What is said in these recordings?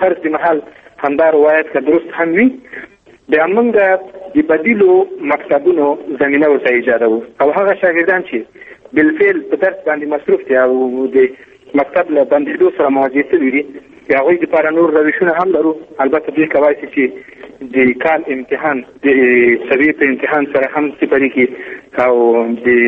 فرض د محل همدا روایت که درست هم وي بیا موږ د بدیلو مکتبونو زمینه ورته ایجادوو او هغه شاګردان چې بالفعل په درس باندې مصروف دي او د مکتب له بندېدو سره مواجه شوي دي د هغوی دپاره نور روشونه هم لرو. البته دوی کولی شي چې د کال امتحان د سوي په امتحان سره هم سپري کړي او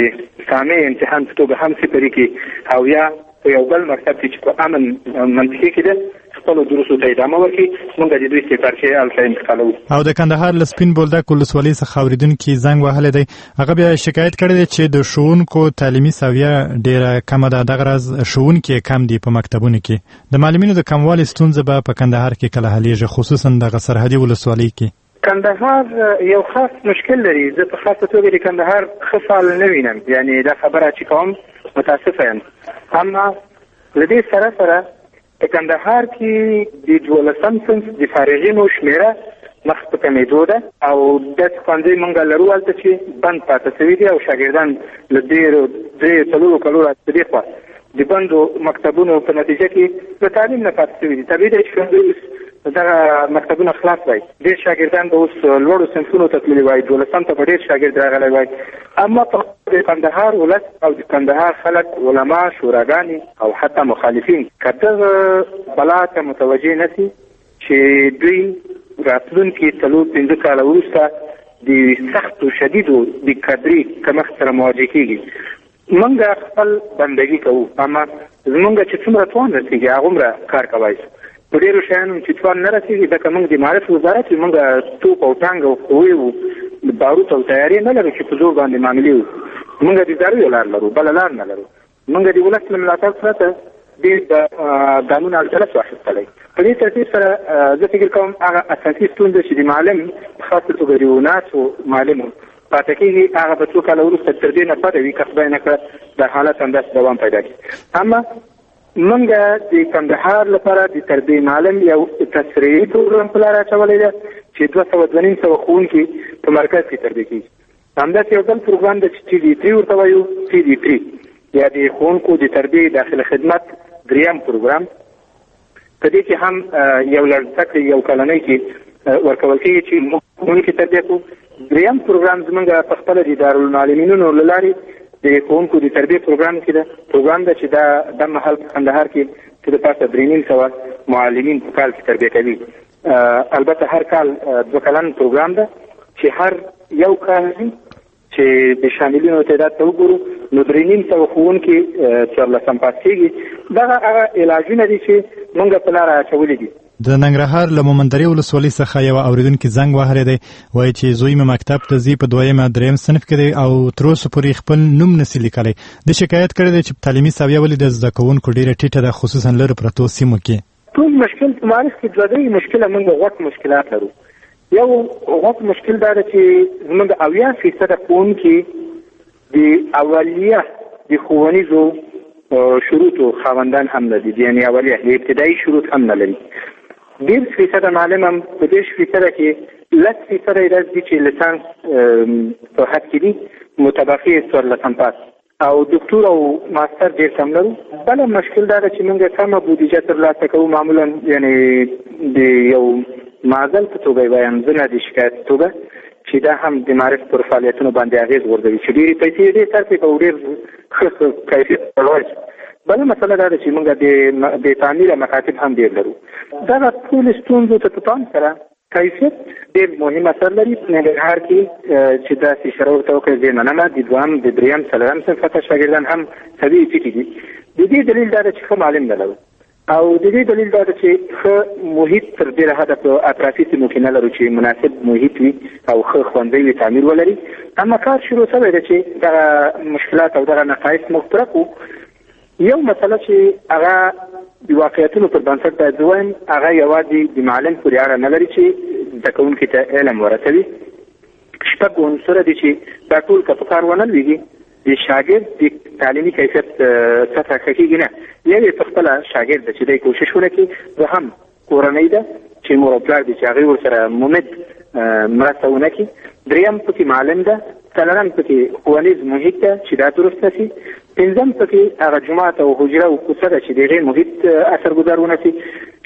د سامع امتحان په توګه هم سپري کړي او یا په یو بل مکتب کې چې په امن منطقي کې ده خپلو دروسو ته ادامه ورکړي. موږ د دوی سپارچې هلته انتقالوو. او د کندهار له سپین بولدک ولسوالۍ څخه اورېدونکي زنګ وهلی دی، هغه بیا شکایت کړی دی چې د ښوونکو تعلیمي سویه ډېره کمه ده، دغه راز ښوونکي کم دي په مکتبونو کې. د معلمینو د کموالي ستونزه به په کندهار کې کله حلیږي، خصوصا دغه سرحدي ولسوالۍ کې؟ کندهار یو خاص مشکل لري. زه په خاصه توګه د کندهار ښه فعال نه وینم، یعنی دا خبره چې کوم متاسفه یم. اما له دې سره سره په کندهار کې د 12م صنف د فارغینو شمیره مخ په کمېدو ده او داسې ښوونځي موږ لرو هلته چې بند پاته شوي دي او شاګردان له درې څلورو کلو راڅخه دې خوا د بندو مکتبونو په نتیجه کې د تعلیم نه پاته شوي دي. طبیعي ده چې دغه مکتبونه خلاص وای، ډېر شاګردان به اوس لوړو صنفونو ته تللي وای، 12م ته به ډېر شاګرد راغلی وای. اما په کندهار ولس او د کندهار خلک، علما، شوراګانې او حتی مخالفین که دغه بلا ته متوجه نه سي چې دوی راتلونکي 4-5 کاله وروسته د سختو شدیدو د کادري کمښت سره مواجه کېږي. موږ خپل بندګي کوو، اما زموږ چې څومره توان رسېږي هغومره کار کولی شو. په ډېرو شیانو چې توان نه رسېږي ځکه موږ د معارف وزارت یو، موږ توپ او ټانګ او قوې وو، باروت او تیارې نه لرو چې په زور باندې معاملې وو. موږ د ادارو یو لار لرو، بله لار نه لرو. موږ د ولس له ملاتړ پرته ډېر د قانون اړتیا شو اخیستلی. په دې ترتیب سره زه فکر کوم هغه اساسي ستونزه چې د معلم په خاصه توګه د وناسو معلم پاته کېږي هغه به څو کاله وروسته تر دې نه پاته وي که خدای نه کړه د حالت همداسې دوام پیدا کړي. اما موږ د کندهار لپاره د تربیې معلم یو تشریحي پروګرام په لاره اچولی ده چې 200 ښوونکي په مرکز کې تربیه کېږي. همداسې یو بل پروګرام ده چې TD3 ورته وایو، TD3 یا د ښوونکو د تربیې داخله خدمت دریم پروګرام. په دې کې هم یو لړ زده کړې یو کلنۍ کې ورکول کېږي چې موږ ښوونکي تربیه کړو. دریم پروګرام زموږ په خپله د دارالمعلمینو له لارې د ښوونکو د تربیې پروګرام کې ده، پروګرام ده چې دا د مهال په کندهار کې چې د پاسه 3,500 معلمین په کال کې تربیه کوي. البته هر کال 2 کلن پروګرام ده چې هر یو کال چې د شاملینو تعداد ته وګورو نو 3,500 ښوونکي 14 پاس کېږي. دغه هغه علاجونه دي چې موږ په لاره اچولي دي. د ننګرهار له مومندرې ولسوالۍ څخه یو اورېدونکي زنګ وهلی دی، وایي چې زوی مې مکتب ته ځي، په 2-3 صنف کې دی او تر اوسه پورې خپل نوم نسي لیکلی. د شکایت کړی دی چې تعلیمي سویه ولې د زده کوونکو ډېره ټیټه ده، خصوصا لرې پرتو سیمو کې. ټول مشکل په معارف کې 2 مشکله موږ غوټ مشکلات لرو. یو غوټ مشکل دا ده چې زموږ 80% ښوونکي د اولیه د ښوونیزو شروطو خاوندان هم نه دي، یعنې اولیه د ابتدایي شروط هم نه لري. 1.5% معلم هم په 10% کې 10% یې داسې دي چې لیسانس په حد کې دي، متبقي 14 پاس او دکتور او ماستر ډېر کم لرو. بله مشکل دا ده چې موږ کمه بودیجه ترلاسه کوو، معمولا یعنې د یو معضل په توګه یې وایم، زه نه د شکایت په توګه، چې دا هم د معرف پر فعالیتونو باندې اغېز غورځوي چې ډېرې پیسې ډېر صرفې او ډېر ښه کیفیت لري. بله مسله دا ده چې موږ د تعمیر مکاتب هم ډېر لرو. دغه ټولې ستونزو ته په پام سره کیفیت ډېر مهم اثر لري. په ننګرهار کې چې داسې اشاره ورته وکړې زه مننه، د 2م، د 3م، 4م صنف شاګردان هم طبیعي ټیټې دي. د دې دلیل دا ده چې ښه معلم نه لرو او د دې دلیل دا ده چې ښه محیط تر ډېره حده په اطرافي سیمو کې نه لرو چې مناسب محیط وي او ښه ښوونځی وي، تعمیر ولري. اما کار شروع شوی ده چې دغه مشکلات او دغه نقایص موږ پوره کړو. یو مسله چې هغه د واقعیتونو پر بنسټ باید زه وایم، هغه یوازې د معلم پورې اړه نه لري چې زده کوونکي ته علم ورسوي. 6 عنصره دي چې دا ټول که په کار ونه لویږي د شاګرد د تعلیمي کیفیت سطحه ښه کېږي نه. یو یې په خپله شاګرد ده چې دی کوشش ونکړي، دوهم کورنۍ ده چې مور او پلار دي چې هغوی ورسره ممد مرسته ونه کړي، دریم پکې معلم ده، څلورم پکې ښوونیز محیط ده چې دا درسته شي، پنځم پکې هغه جومات او حجره او کوڅه ده چې د هغې محیط اثرګذار ونه شي،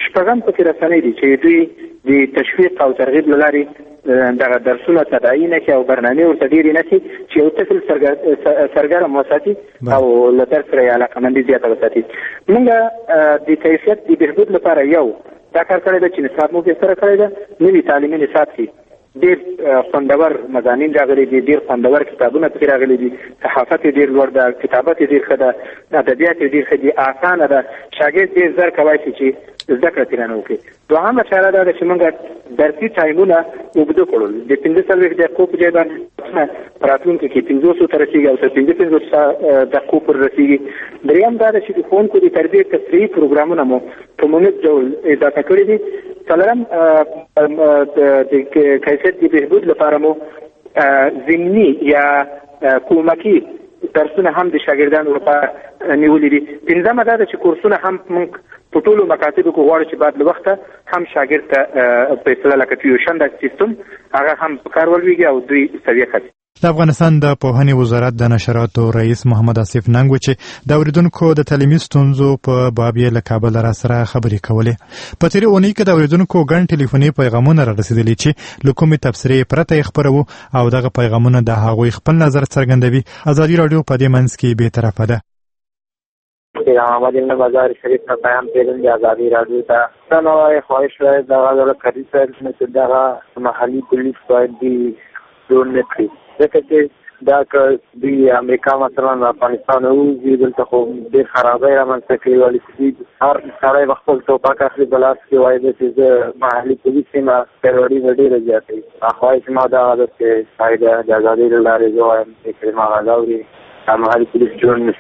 شپږم پکې رسنۍ دي چې دوی د تشویق او ترغیب له لارې دغه درسونه تداعي نه کړي او برنامې ورته ډېرې نه کړي چې یو طفل سرګرم وساتي او له درس سره یې علاقهمندي زیاته وساتي. موږ د کیفیت د بهبود لپاره یو دا کار کړی ده چې نصاب مو بهتره کړی ده. نوي تعلیمي نصاب کې ډېر خوندور مضامین راغلي دي، ډېر خوندور کتابونه پکې راغلي دي، صحافت یې ډېر لوړ ده، کتابت یې ډېر ښه ده، ادبیات یې ډېر ښه دي، اسانه ده، شاګرد ډېر زر کولی شي چې زده کړه ترې نه وکړي. دوهمه چاره دا ده چې موږ درسي ټایمونه اوږده کړل. د 45 دقیقو په ځای باندې په راتلونکي کې 500 ته رسېږي او تر 55 دقیقو پورې رسېږي. درېیم دا ده چې د ښوونکو د تربیې تفریحي پروګرامونه مو په منظم ډول اضافه کړي دي. څلورم د کیفیت د بهبود لپاره مو ضمني یا کومکي درسونه هم د شاګردانو لپاره نیولي دي. پنځمه دا ده چې کورسونه هم موږ په ټولو مکاتبو کې غواړو چې بعد له وخته هم شاګرد ته په اصطلاح لکه ټیوشن دا سیستم هغه هم په کار ولویږي او دوی سویه کړي. د افغانستان د پوهنې وزارت د نشراتو رئیس محمد آصف ننګ و چې د اوریدونکو د تعلیمي ستونزو په باب یې له کابل را سره خبرې کولې. په تېرې اونۍ کې د اوریدونکو ګڼ ټلیفوني پیغامونه را رسېدلي چې له کومې تبصرې پرته یې خپروو او دغه پیغامونه د هغوی خپل نظر څرګندوي. ازادي راډیو په دې منځ کې بېطرفه ده. محمد ابن بازار شریف کا پیام پیرن آزادی راډیو ته نوې خواهش وای دغه کړي چې دغه محلي پولیس باید دی جوړ نه کړي ځکه چې دا د امریکا مثلا افغانستان او دلته خو ډېر خرابې رامنځته کړي ولې چې هر سړی خپل ټوپک اخلي بلاس کې وایي چې محلي پولیس ما تروریزم ډېر زیاتې خواهش ما دا عادت کې شاید د آزادي لارې جوړم چې ما غواړي محلي پولیس جوړ نه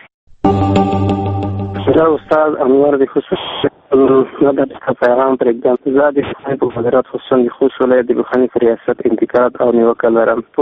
دا استاد انور د خصوص د پیغام پرېږدم. زه د په وزارت خصوصا د خوست ولایت د بخاري ریاست انتقالات او نیوکه لرم. په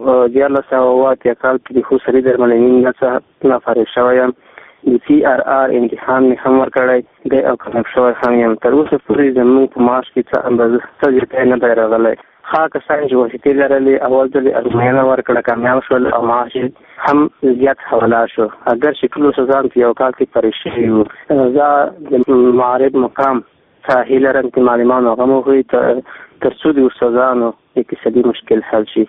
1980 کال کې د خوست سري درملنې نه فارغ شوی یم. د CRR امتحان مې هم ورکړی دی او کامیاب شوی هم یم. تر اوسه پورې زموږ په معاش کې څه اندازه څه زیاتی نه دی راغلی. ښه کسان چې واسطې لرلې اول ځل یې ازموینه ورکړه کامیاب شول او معاش هم زیات حواله شو. اگر چې ټولو استادان په یو کال کې پریښ شوي وو. زه د معارف مقام څخه هیله لرم چې معلمان هغه مو وښیي تر څو د استادانو اقتصادي مشکل حل شي.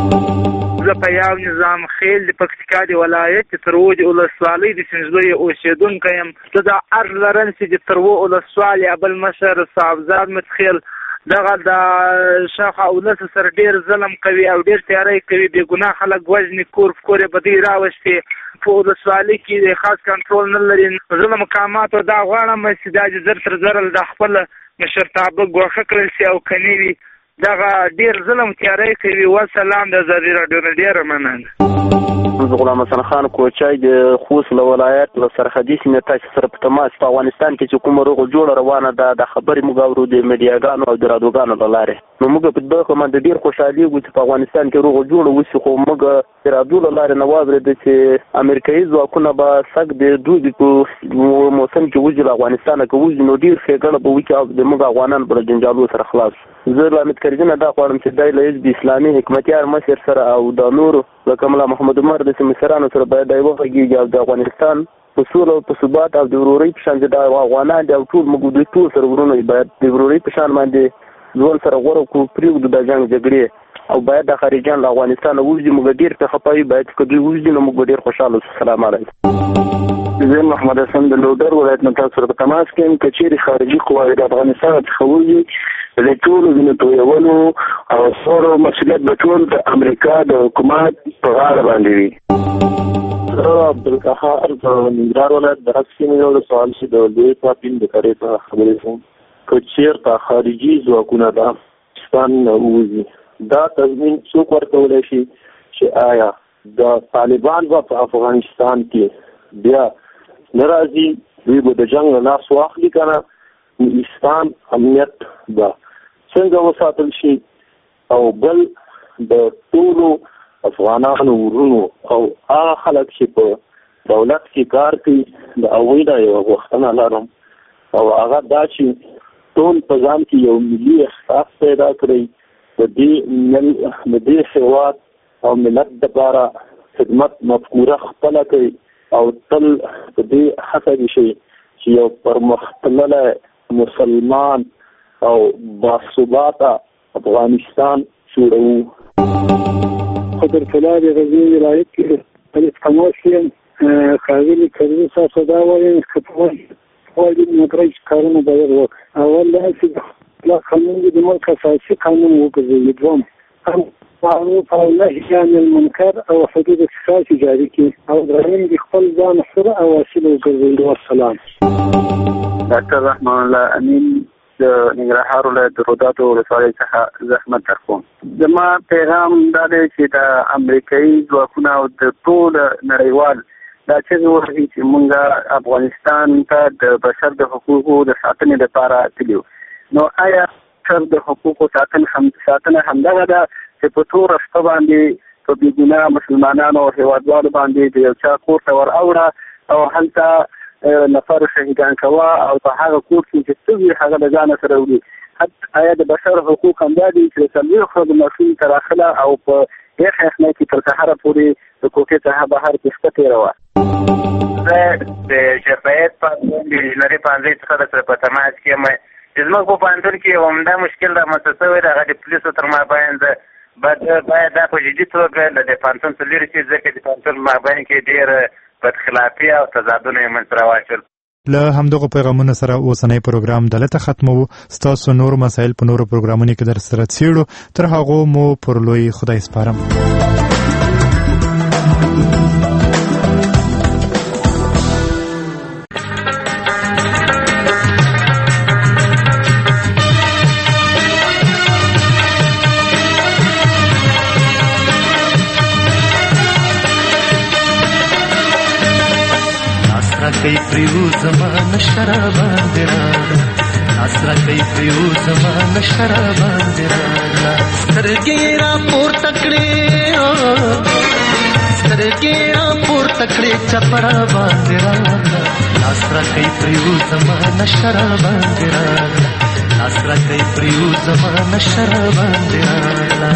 زه په یو نظام خیل د پکتیکا د ولایت تروج ولسوالۍ د سنځلوی اوسېدونکی یم. زه د ارز لرم چې د ترو ولسوالۍ ابل مشر صاحبزاد متخیل دغه د شاخ او ولس سره ډېر ظلم کوي او ډېر تیاری کوي. بې ګناه خلک وژني، کور په کور یې بدۍ راوستې. په ولسوالۍ کې د خاص کنټرول نه لري. زه د مقاماتو دا غواړم چې دا د زر تر زر د خپل مشرتابه ګوښه کړل شي او کني وي دغه ډېر ظلم تیاری کوي. والسلام. د ازادي راډیو نه ډېره مننه. غلام حسن خان کوچای د خوست له ولایت له سرحدي سیمې تاسو سره په تماس په افغانستان کې چې کوم روغ جوړ روانه ده د خبرې موږ اورو د میډیاګانو او د رادیوګانو له لارې. نو موږ په دغه باندې ډېر خوشحالي وو چې په افغانستان کې روغ جوړ وشي. خو موږ د رادیو له لارې نه واورېدل چې امریکایي ځواکونه به سږ د دوی په موسم کې وځي له افغانستانه که وځي نو ډېر ښېګڼه به وکړي او د موږ افغانان به له جنجالو سره خلاص. زه له حامد کرزي نه دا غواړم چې دی له حزب اسلامي حکمتیار مشر سره او د نورو لکه ملا محمد عمر داسې مشرانو سره باید دی وغږېږي او د افغانستان په سوله او په ثبات او د ورورۍ په شان چې د افغانان دي او ټول موږ دوی ټول سره ورونه باید د ورورۍ په شان باندې ژوند سره غوره کړو، پرېږدو د جنګ جګړې او باید د خارجیان له افغانستانه ووځي. موږ ډېر ته خفه یو، باید که دوی ووځي نو موږ به ډېر خوشحاله اوسو. سلام علیکم. زه محمد حسن د لوګر ولایت نه تاسو سره په تماس کې یم. که چیرې خارجي قواوې د افغانستان څخه ووځي د ټولو وینو تویولو او څورو مسؤلیت به ټول د امریکا د حکومت په غاړه باندې وي. زه عبدالقهار د ننګرهار ولایت د رګ سیمې یو سوال چې د لوی پاپین د کارې په خبرې کوم. که چېرته خارجي ځواکونه د افغانستان نه ووځي دا تضمین څوک ورکولی شي چې آیا د طالبان به په افغانستان کې بیا نه راځي؟ دوی به د جنګ له لاس واخلي که نه؟ اسلام امنیت به څنګه وساتل شي؟ او بل د ټولو افغانانو ورونو او هغه خلک چې په دولت کې کار کوي د هغوی نه یوه غوښتنه لرم او هغه دا چې ټول په ځان کې یو ملي احساس پیدا کړئ د دې هېواد او ملت دپاره خدمت مفکوره خپله کوي او تل په دې هڅه کې شي چې یو پرمختللی مسلمان او باثباته افغانستان جوړو. قدرت الله د غزني ولایت کې په تماس کې خاغلی کړي تاسو دا وایي چې مدرج کارونه باید وکړي. اول دا چې لا قانون د ملک اساسي قانون وګرځي، دوم معروف او نهي عن المنکر او حدود اقتصاد جاری کړي، او دریم د خپل ځان سره او وسیله وګرځي. والسلام. ډاکټر رحمان الله امین د ننګرهار ولایت د روداتو ولسوالۍ څخه زحمت درکوم. زما پیغام دا دی چې د امریکایي ځواکونه او د ټول نړیوال دا چې وایي چې موږ افغانستان ته د بشر د حقوقو د ساتنې لپاره تلو. نو آیا بشر د حقوقو ساتنه همدغه ده چې په تور شپه باندې په بېګناه مسلمانانو او هېوادوالو باندې د یو چا کور ته ور اوړه او هلته نفر شهیدان کوا او په هغه کور کې چې څه هغه د ځان سره وړي؟ آیا د بشر حقوق همدا دي چې څلوېښت ورځې ماشوم ته راخله او په یخ یخنۍ کې تر سهاره پورې د کوټې څخه بهر کې شپه تېروه؟ زه د شفایت پوهنتون د انجینري پوهنځۍ څخه درسره په تماس کې یم چې زموږ په پوهنتون کې همدا مشکل رامنځته شوی دی، هغه د پولیسو تر مابین باید دا په جدي توګه له د پوهنتون څخه لرې شي، ځکه د پوهنتون مابین کې ډېر بدخلافي او تضادونه یې منځته راواچول. له همدغو پیغامونو سره اوسنی پروګرام دلته ختموو. ستاسو نور مسایل په نورو پروګرامونو کې در سره څېړو. تر هغو مو پر لوی خدای سپارم. کئی پریو زمان شرابان دیرانا، ناسرا کئی پریو زمان شرابان دیرانا. سترگیرا پور تکڑے سترگیرا پور تکڑے چپرا باندیرانا، ناسرا کئی پریو زمان شرابان دیرانا، ناسرا کئی پریو زمان شرابان دیرانا.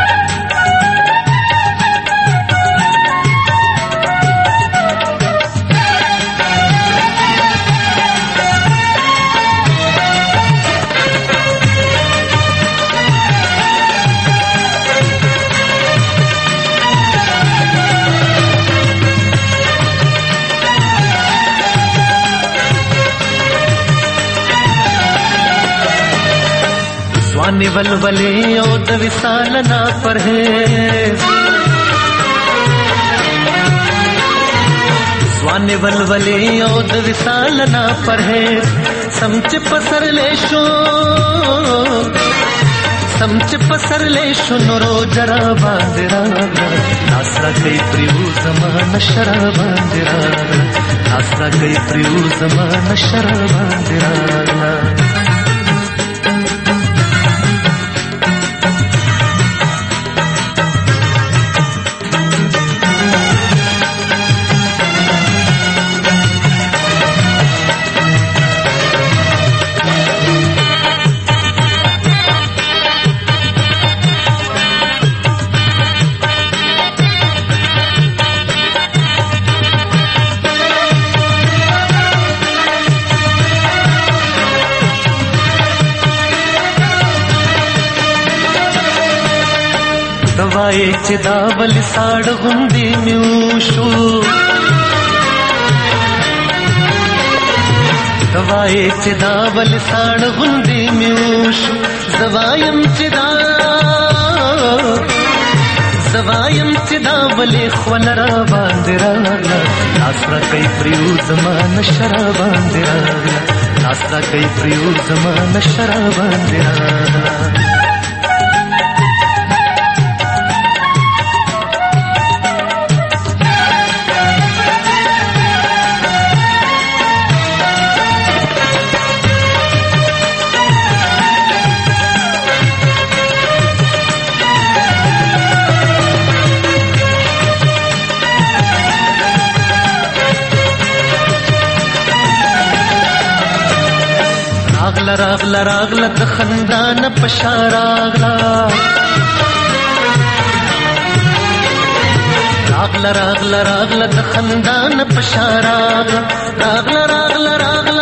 ځواني ولولې او د وصال نه پرهیز، ځواني ولولې او د وصال نه پرهیز. سمچ پسرلې شو سمچ پسرلې شو نورو جرا باندې راغله، ناسرا کوي پریو زمان شرا باندې راغله، ناسرا کوي پریو زمان شرا باندې راغله. وای چې دا بل ساړ غوندې میوشو، وای چې دا بل ساړ غوندې میوشو. زوایم چې دا بلې خول را باندې راغله، ناسرا کوي پریو زمان شرا باندې راغله، ناسرا کوي پریو زمان شرا باندې راغله. راغله راغله د خندان پشا راغله، راغله راغله راغله د خندان پشا راغله، راغله راغله راغله